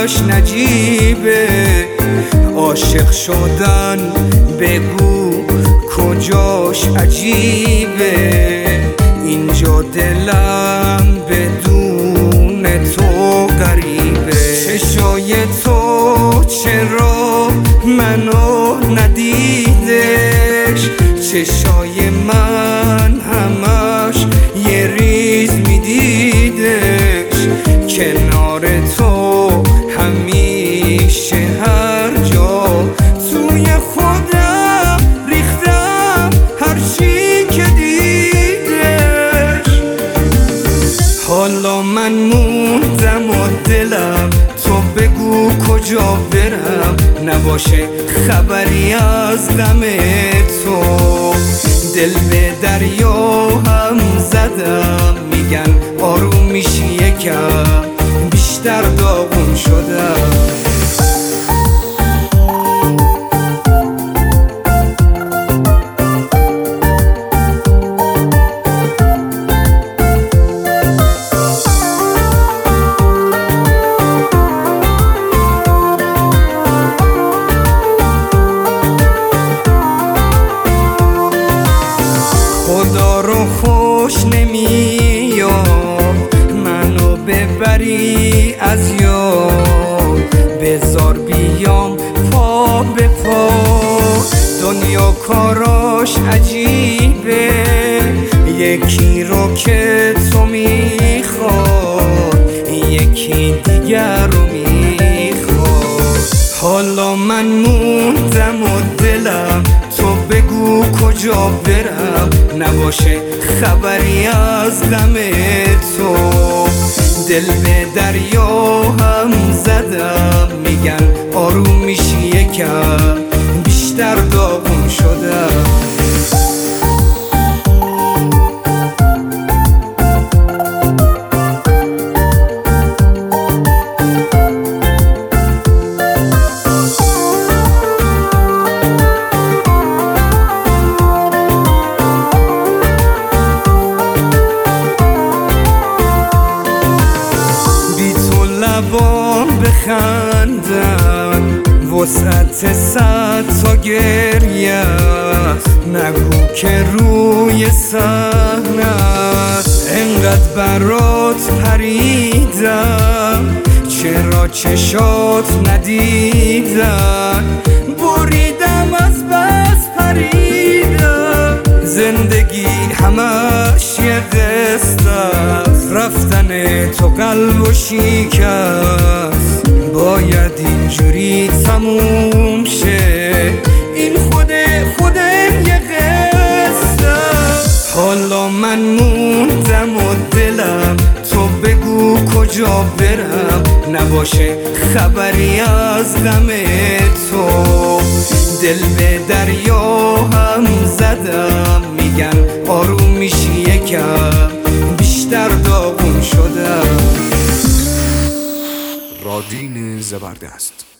همش نجیبه. عاشق شدن بگو کجاش عجیبه، اینجا دلم بدون تو غریبه. چشای تو چرا منو ندیدش، چشای من همش یه ریز میدیدش. کنار تو همیشه هر جا توی خودم ریختم هرچی که دیدش. حالا من موندم و دلم تو بگو کجا برم، نباشه خبری از غم تو. دل به دریا هم زدم، میگن آروم میشی یکم، بیشتر داغون شدم. خدا رو خوش نمیاد منو ببری از یاد، بذار بیام پا به پا. دنیا کاراش عجیبه، یکی رو که تو میخواد یکی دیگر رو میخواد. حالا من موندم و دلم تو بگو کجا برم، نباشه خبری از غم تو. دل به دریا هم زدم، میگن آروم میشی یکم، بیشتر داغون شدم. لبام بخندن وسعت صد تا گریه، نگو که روی صحنه است انقدر برات پریدم. چرا چشات ندیدن، بریدم از بس پریدم. زندگی همش یه قصه است، رفتن تو قلب و شکست. باید اینجوری تموم شه، این خود یه قصه. حالا من موندم و دلم تو بگو کجا برم، نباشه خبری از غم تو. دل به دریا هم زدم، میگن آروم میشی یکم، بیشتر داغون شدم. رادین زبردست.